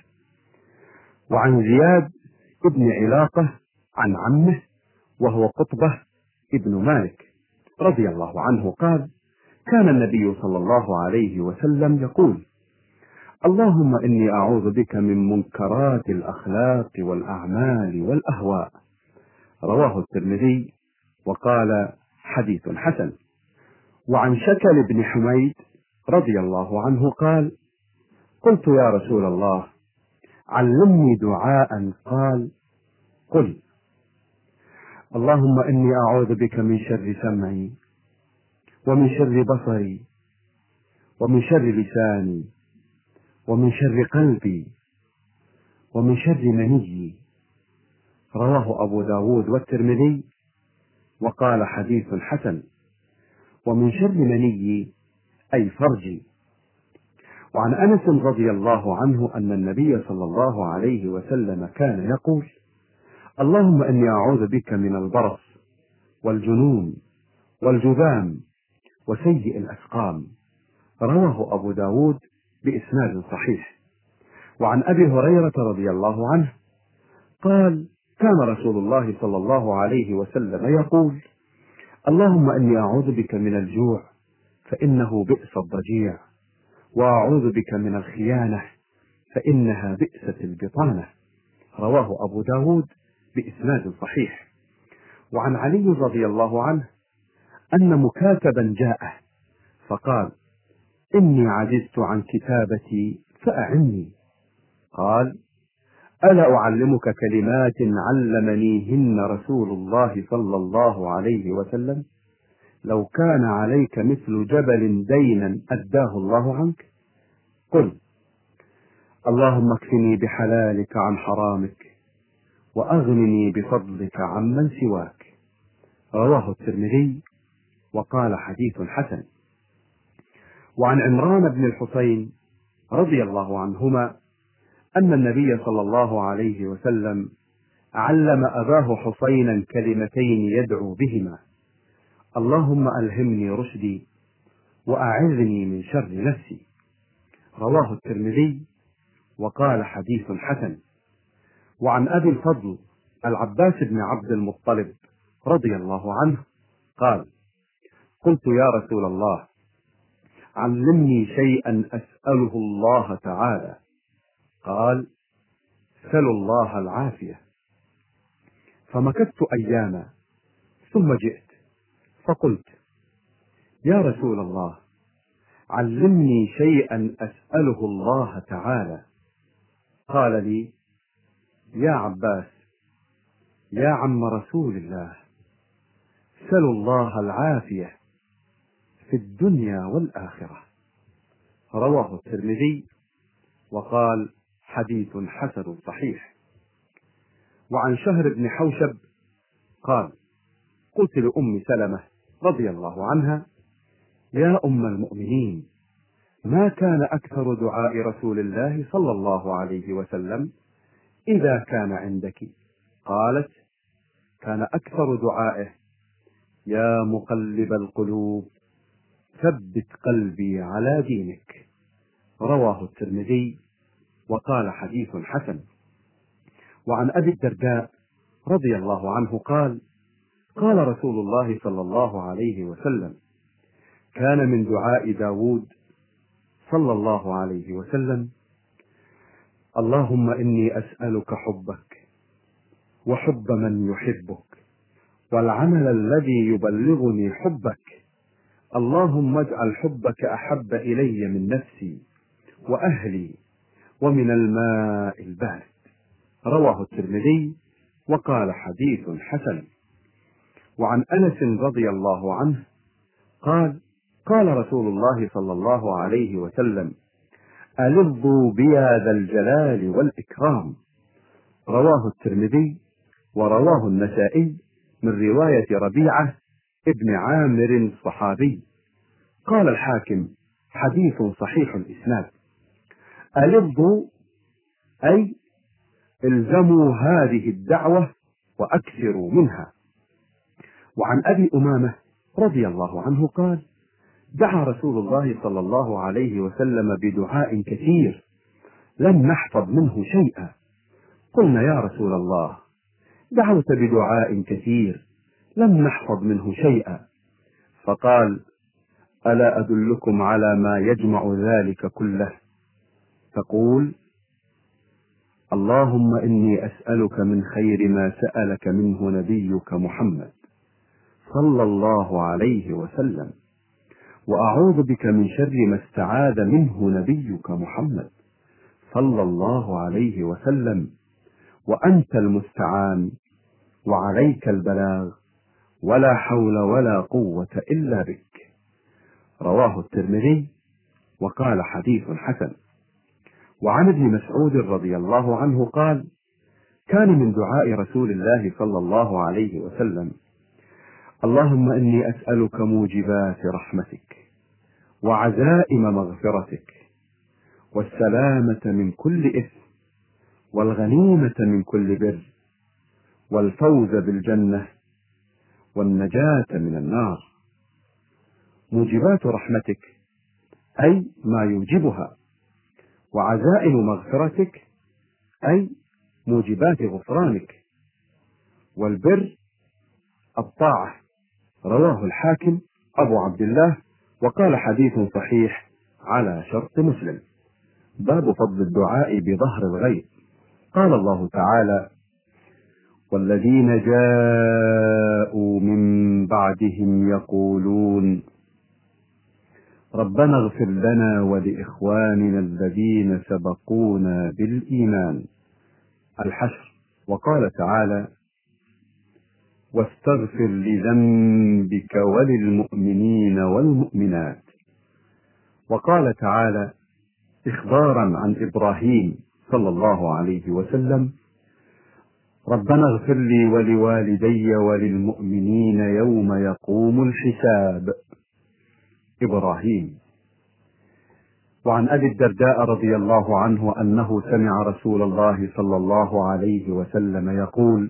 [SPEAKER 1] وعن زياد ابن علاقة عن عمه وهو قطبة ابن مالك رضي الله عنه قال: كان النبي صلى الله عليه وسلم يقول: اللهم إني أعوذ بك من منكرات الأخلاق والأعمال والأهواء. رواه الترمذي، وقال حديث حسن. وعن شكل بن حميد رضي الله عنه قال: قلت يا رسول الله علمني دعاء. قال: قل: اللهم إني أعوذ بك من شر سمعي، ومن شر بصري، ومن شر لساني، ومن شر قلبي، ومن شر مني. رواه أبو داود والترمذي، وقال حديث حسن. ومن شر مني أي فرجي. وعن أنس رضي الله عنه أن النبي صلى الله عليه وسلم كان يقول: اللهم إني أعوذ بك من البرص والجنون والجذام وسيء الأسقام. رواه أبو داود بإسناد صحيح. وعن أبي هريرة رضي الله عنه قال: كان رسول الله صلى الله عليه وسلم يقول: اللهم إني أعوذ بك من الجوع فإنه بئس الضجيع، وأعوذ بك من الخيانة فإنها بئست البطانة. رواه أبو داود بإسناد صحيح. وعن علي رضي الله عنه أن مكاتبا جاءه فقال: إني عجزت عن كتابتي فأعني. قال: ألا أعلمك كلمات علمنيهن رسول الله صلى الله عليه وسلم؟ لو كان عليك مثل جبل دينا أداه الله عنك. قل: اللهم اكفني بحلالك عن حرامك، وأغنني بفضلك عمن سواك. رواه الترمذي، وقال حديث حسن. وعن عمران بن الحصين رضي الله عنهما أن النبي صلى الله عليه وسلم علم أباه حصينا كلمتين يدعو بهما: اللهم ألهمني رشدي، وأعذني من شر نفسي. رواه الترمذي، وقال حديث حسن. وعن أبي الفضل العباس بن عبد المطلب رضي الله عنه قال: قلت يا رسول الله علمني شيئا أسأله الله تعالى. قال: سل الله العافية. فمكثت أياما ثم جئت فقلت: يا رسول الله علمني شيئا أسأله الله تعالى. قال لي: يا عباس، يا عم رسول الله، سلوا الله العافية في الدنيا والآخرة. رواه الترمذي، وقال حديث حسن صحيح. وعن شهر بن حوشب قال: قلت لأم سلمة رضي الله عنها: يا أم المؤمنين، ما كان أكثر دعاء رسول الله صلى الله عليه وسلم إذا كان عندك؟ قالت: كان أكثر دعائه: يا مقلب القلوب ثبت قلبي على دينك. رواه الترمذي وقال حديث حسن. وعن أبي الدرداء رضي الله عنه قال: قال رسول الله صلى الله عليه وسلم: كان من دعاء داود صلى الله عليه وسلم: اللهم إني أسألك حبك وحب من يحبك والعمل الذي يبلغني حبك، اللهم اجعل حبك أحب إلي من نفسي وأهلي ومن الماء البارد. رواه الترمذي وقال حديث حسن. وعن أنس رضي الله عنه قال: قال رسول الله صلى الله عليه وسلم: ألظوا بيا ذا الجلال والإكرام. رواه الترمذي ورواه النسائي من رواية ربيعة ابن عامر الصحابي. قال الحاكم: حديث صحيح الإسناد. ألظوا أي الزموا هذه الدعوة وأكثروا منها. وعن أبي أمامة رضي الله عنه قال: دعا رسول الله صلى الله عليه وسلم بدعاء كثير لم نحفظ منه شيئا. قلنا: يا رسول الله، دعوت بدعاء كثير لم نحفظ منه شيئا. فقال: ألا أدلكم على ما يجمع ذلك كله؟ تقول: اللهم إني أسألك من خير ما سألك منه نبيك محمد صلى الله عليه وسلم، وأعوذ بك من شر ما استعاذ منه نبيك محمد صلى الله عليه وسلم، وأنت المستعان وعليك البلاغ ولا حول ولا قوة إلا بك. رواه الترمذي وقال حديث حسن. وعن ابن مسعود رضي الله عنه قال: كان من دعاء رسول الله صلى الله عليه وسلم: اللهم إني أسألك موجبات رحمتك وعزائم مغفرتك والسلامة من كل إثم والغنيمة من كل بر والفوز بالجنة والنجاة من النار. موجبات رحمتك أي ما يوجبها، وعزائم مغفرتك أي موجبات غفرانك، والبر الطاعة. رواه الحاكم أبو عبد الله وقال حديث صحيح على شرط مسلم. باب فضل الدعاء بظهر الغيب. قال الله تعالى: والذين جاءوا من بعدهم يقولون ربنا اغفر لنا ولإخواننا الذين سبقونا بالإيمان. الحشر. وقال تعالى: واستغفر لذنبك وللمؤمنين والمؤمنات. وقال تعالى إخبارا عن إبراهيم صلى الله عليه وسلم: ربنا اغفر لي ولوالدي وللمؤمنين يوم يقوم الحساب. إبراهيم. وعن أبي الدرداء رضي الله عنه أنه سمع رسول الله صلى الله عليه وسلم يقول: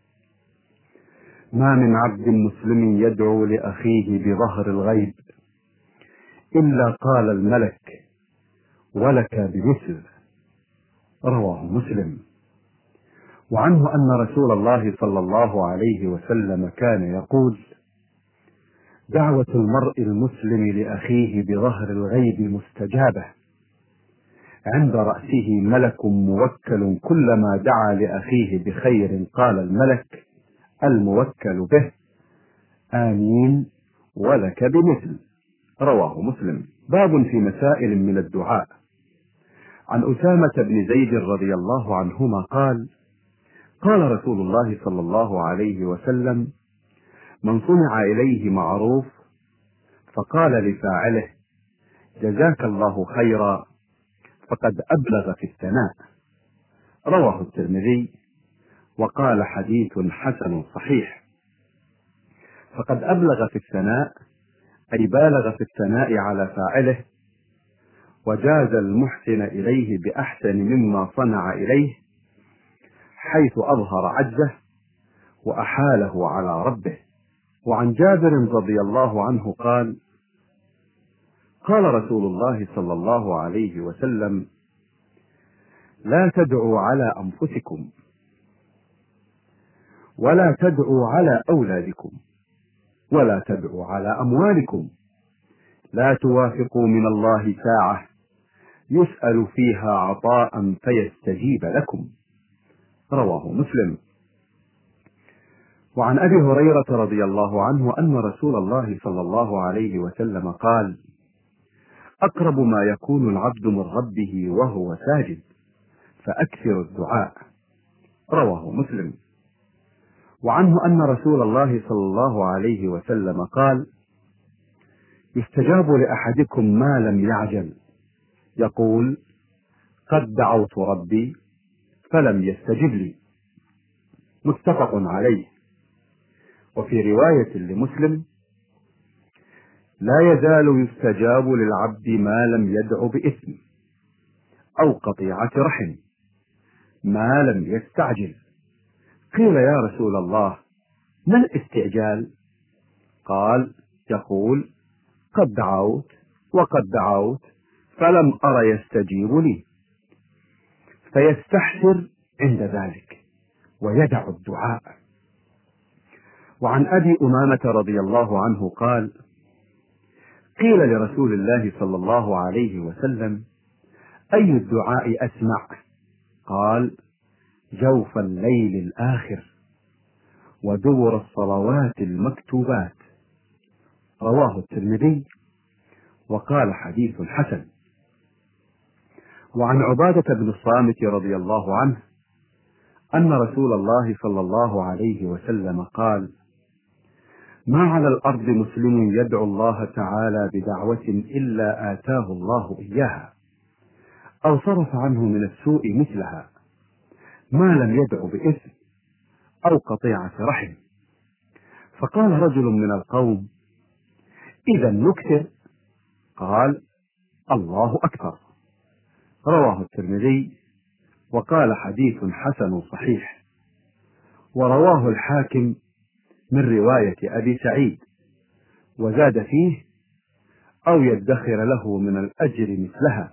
[SPEAKER 1] ما من عبد مسلم يدعو لأخيه بظهر الغيب إلا قال الملك: ولك بمثل. رواه مسلم. وعنه أن رسول الله صلى الله عليه وسلم كان يقول: دعوة المرء المسلم لأخيه بظهر الغيب مستجابة، عند رأسه ملك موكل، كلما دعا لأخيه بخير قال الملك الموكل به: آمين ولك بمثل. رواه مسلم. باب في مسائل من الدعاء. عن أسامة بن زيد رضي الله عنهما قال: قال رسول الله صلى الله عليه وسلم: من صنع إليه معروف فقال لفاعله: جزاك الله خيرا، فقد أبلغ في الثناء. رواه الترمذي وقال حديث حسن صحيح. فقد أبلغ في الثناء أي بالغ في الثناء على فاعله، وجاز المحسن إليه بأحسن مما صنع إليه، حيث أظهر عجزه وأحاله على ربه. وعن جابر رضي الله عنه قال: قال رسول الله صلى الله عليه وسلم: لا تدعوا على أنفسكم ولا تدعوا على أولادكم ولا تدعوا على أموالكم، لا توافقوا من الله ساعة يسأل فيها عطاء فيستجيب لكم. رواه مسلم. وعن أبي هريرة رضي الله عنه أن رسول الله صلى الله عليه وسلم قال: أقرب ما يكون العبد من ربه وهو ساجد فأكثر الدعاء. رواه مسلم. وعنه أن رسول الله صلى الله عليه وسلم قال: يستجاب لأحدكم ما لم يعجل، يقول: قد دعوت ربي فلم يستجب لي. متفق عليه. وفي رواية لمسلم: لا يزال يستجاب للعبد ما لم يدع بإثم أو قطيعة رحم ما لم يستعجل. قيل: يا رسول الله، ما الاستعجال؟ قال: يقول: قد دعوت وقد دعوت فلم أر يستجيب لي، فيستحسر عند ذلك ويدع الدعاء. وعن أبي أمامة رضي الله عنه قال: قيل لرسول الله صلى الله عليه وسلم: أي الدعاء أسمع؟ قال: جوف الليل الآخر ودبر الصلوات المكتوبات. رواه الترمذي وقال: حديث حسن. وعن عبادة بن الصامت رضي الله عنه أن رسول الله صلى الله عليه وسلم قال: ما على الأرض مسلم يدعو الله تعالى بدعوة إلا آتاه الله إياها أو صرف عنه من السوء مثلها، ما لم يدع بإثم أو قطيعة رحم. فقال رجل من القوم: إذا نكثر؟ قال: الله أكبر. رواه الترمذي وقال: حديث حسن صحيح. ورواه الحاكم من رواية أبي سعيد وزاد فيه: أو يدخر له من الأجر مثلها.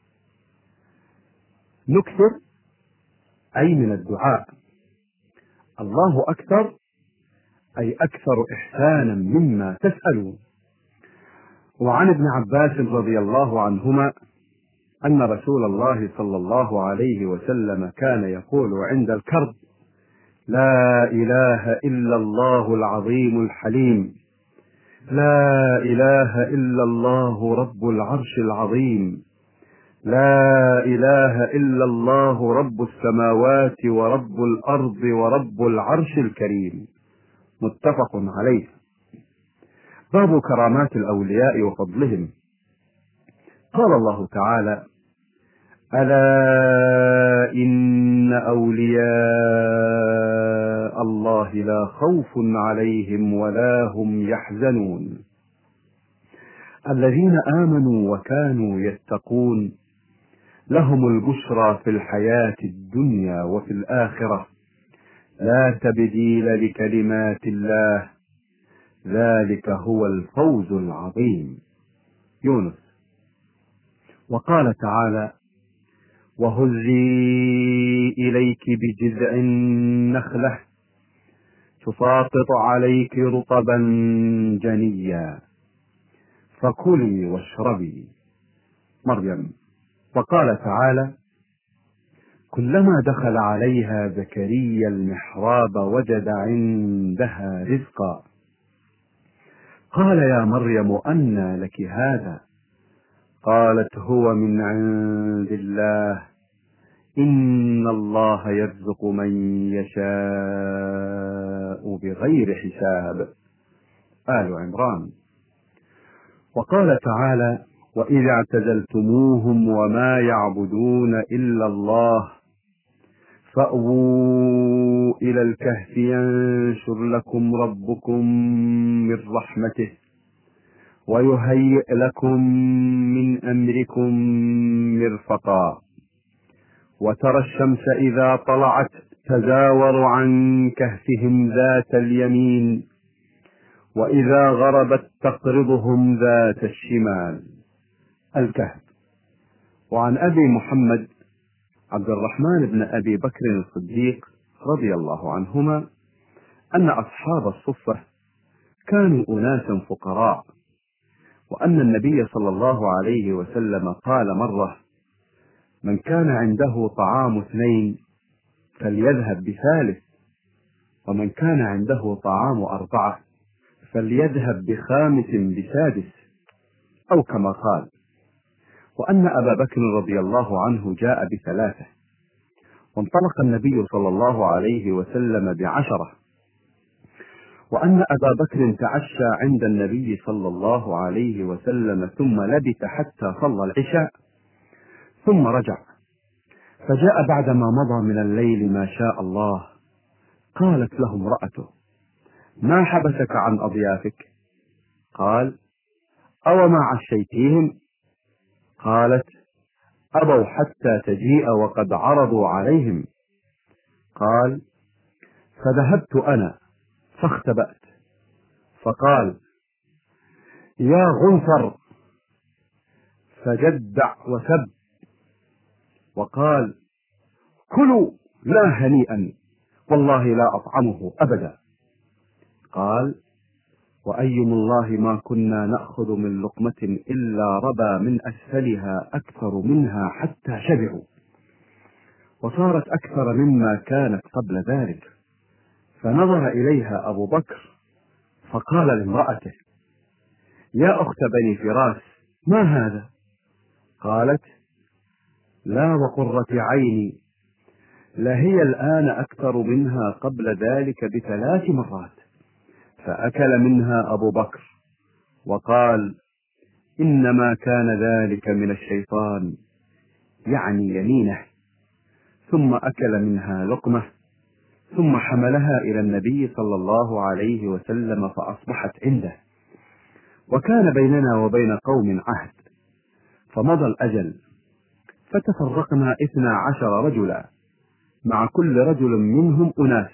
[SPEAKER 1] نكثر أي من الدعاء، الله أكثر أي أكثر إحسانا مما تسألون. وعن ابن عباس رضي الله عنهما أن رسول الله صلى الله عليه وسلم كان يقول عند الكرب: لا إله إلا الله العظيم الحليم، لا إله إلا الله رب العرش العظيم، لا إله إلا الله رب السماوات ورب الأرض ورب العرش الكريم. متفق عليه. باب كرامات الأولياء وفضلهم. قال الله تعالى: ألا إن أولياء الله لا خوف عليهم ولا هم يحزنون الذين آمنوا وكانوا يتقون لهم البشرى في الحياة الدنيا وفي الآخرة لا تبديل لكلمات الله ذلك هو الفوز العظيم. يونس. وقال تعالى: وهزي إليك بجذع النخلة تساقط عليك رطبا جنيا فكلي واشربي. مريم. وقال تعالى: كلما دخل عليها زكريا المحراب وجد عندها رزقا قال يا مريم أنى لك هذا؟ قالت هو من عند الله إن الله يرزق من يشاء بغير حساب. آل عمران. وقال تعالى: وإذا اعتزلتموهم وما يعبدون إلا الله فأووا إلى الكهف ينشر لكم ربكم من رحمته ويهيئ لكم من أمركم مرفقا. وترى الشمس إذا طلعت تزاوروا عن كهفهم ذات اليمين، وإذا غربت تقرضهم ذات الشمال. الكهف. وعن أبي محمد عبد الرحمن بن أبي بكر الصديق رضي الله عنهما أن أصحاب الصفة كانوا أناسا فقراء، وأن النبي صلى الله عليه وسلم قال مرة: من كان عنده طعام اثنين فليذهب بثالث، ومن كان عنده طعام أربعة فليذهب بخامس بسادس، أو كما قال. وأن أبا بكر رضي الله عنه جاء بثلاثة، وانطلق النبي صلى الله عليه وسلم بعشرة، وأن أبا بكر تعشى عند النبي صلى الله عليه وسلم ثم لبث حتى صلى العشاء ثم رجع، فجاء بعدما مضى من الليل ما شاء الله. قالت له امرأته: ما حبسك عن أضيافك؟ قال: أو ما عشيتيهم؟ قالت: أبوا حتى تجيء وقد عرضوا عليهم. قال: فذهبت أنا فاختبأت، فقال: يا غنفر، فجدع وسب وقال: كلوا لا هنيئا، والله لا أطعمه أبدا. قال: وأيم الله ما كنا نأخذ من لقمة إلا ربى من أسفلها أكثر منها حتى شبعوا، وصارت أكثر مما كانت قبل ذلك. فنظر إليها أبو بكر فقال لامرأته: يا أخت بني فراس، ما هذا؟ قالت: لا وقرة عيني، لهي الآن أكثر منها قبل ذلك بثلاث مرات. فأكل منها أبو بكر وقال: إنما كان ذلك من الشيطان، يعني يمينه. ثم أكل منها لقمة، ثم حملها إلى النبي صلى الله عليه وسلم فأصبحت عنده. وكان بيننا وبين قوم عهد، فمضى الأجل، فتفرقنا اثنا عشر رجلا، مع كل رجل منهم أناس،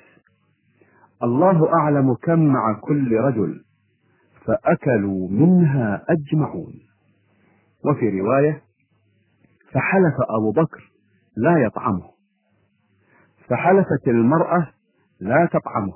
[SPEAKER 1] الله أعلم كم مع كل رجل، فأكلوا منها أجمعون. وفي رواية: فحلف أبو بكر لا يطعمه، فحلفت المرأة لا تطعمه،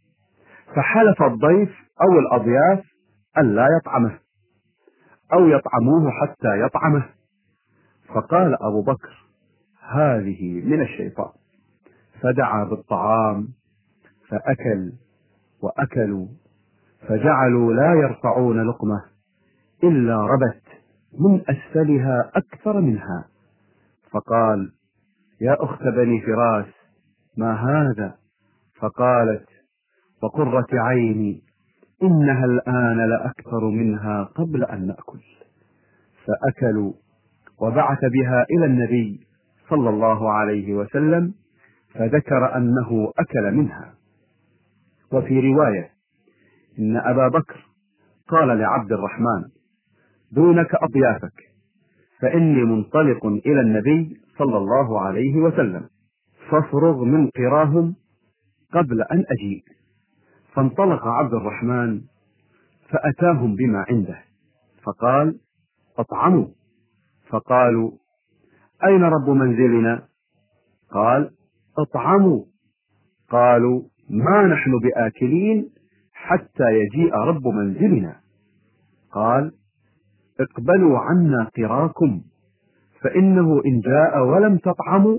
[SPEAKER 1] فحلف الضيف أو الأضياف أن لا يطعمه أو يطعموه حتى يطعمه. فقال أبو بكر: هذه من الشيطان. فدعا بالطعام فأكل وأكلوا، فجعلوا لا يرفعون لقمة إلا ربت من أسفلها أكثر منها. فقال: يا أخت بني فراس، ما هذا؟ فقالت: وقرة عيني، إنها الآن لأكثر منها قبل أن نأكل. فأكلوا، وبعث بها إلى النبي صلى الله عليه وسلم، فذكر أنه أكل منها. وفي رواية: إن أبا بكر قال لعبد الرحمن: دونك أضيافك، فإني منطلق إلى النبي صلى الله عليه وسلم، فافرغ من قراهم قبل أن أجيء. فانطلق عبد الرحمن فأتاهم بما عنده، فقال: اطعموا. فقالوا: أين رب منزلنا؟ قال: اطعموا. قالوا: ما نحن بآكلين حتى يجيء رب منزلنا. قال: اقبلوا عنا قراكم، فإنه إن جاء ولم تطعموا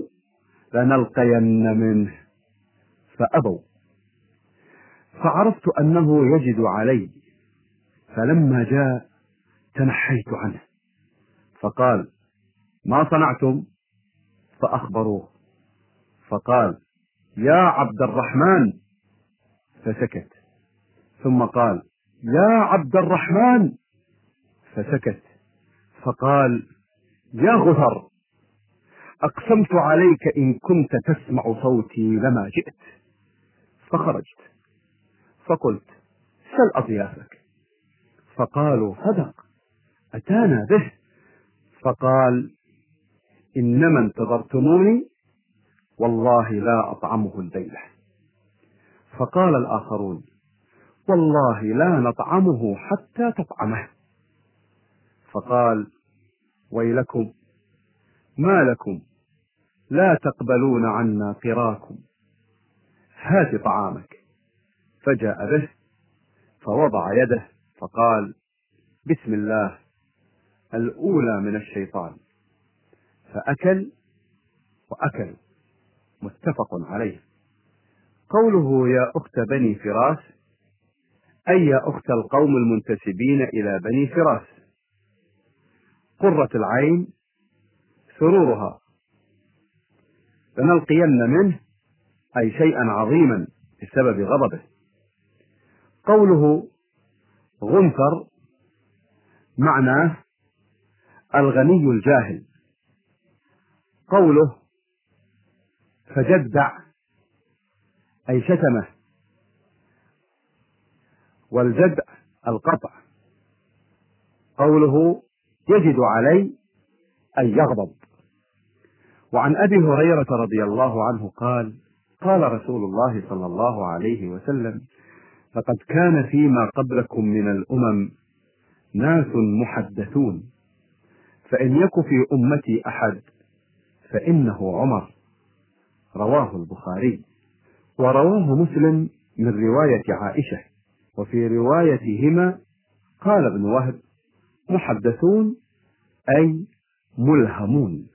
[SPEAKER 1] لنلقين منه. فأبوا، فعرفت أنه يجد علي، فلما جاء تنحيت عنه، فقال: ما صنعتم؟ فأخبروه، فقال: يا عبد الرحمن، فسكت، ثم قال: يا عبد الرحمن، فسكت، فقال: يا غفر، أقسمت عليك إن كنت تسمع صوتي لما جئت. فخرجت، فقلت: سل أضيافك. فقالوا: صدق، أتانا به. فقال: إنما انتظرتموني والله لا أطعمه الليلة. فقال الآخرون: والله لا نطعمه حتى تطعمه. فقال: ويلكم، ما لكم لا تقبلون عنا قراكم؟ هات طعامك. فجاء به فوضع يده فقال: بسم الله، الأولى من الشيطان. فأكل وأكلوا. متفق عليه. قوله يا أخت بني فراس، أي يا أخت القوم المنتسبين إلى بني فراس، قرة العين سرورها، لنلقين منه أي شيئا عظيما بسبب غضبه. قوله غنثر معناه الغني الجاهل. قوله فجدع أي شتمه، والجدع القطع. قوله يجد علي أي يغضب. وعن أبي هريرة رضي الله عنه قال: قال رسول الله صلى الله عليه وسلم: لقد كان فيما قبلكم من الأمم ناس محدثون، فإن يك في أمتي أحد فإنه عمر. رواه البخاري. ورواه مسلم من رواية عائشة. وفي روايتهما قال ابن وهب: محدثون أي ملهمون.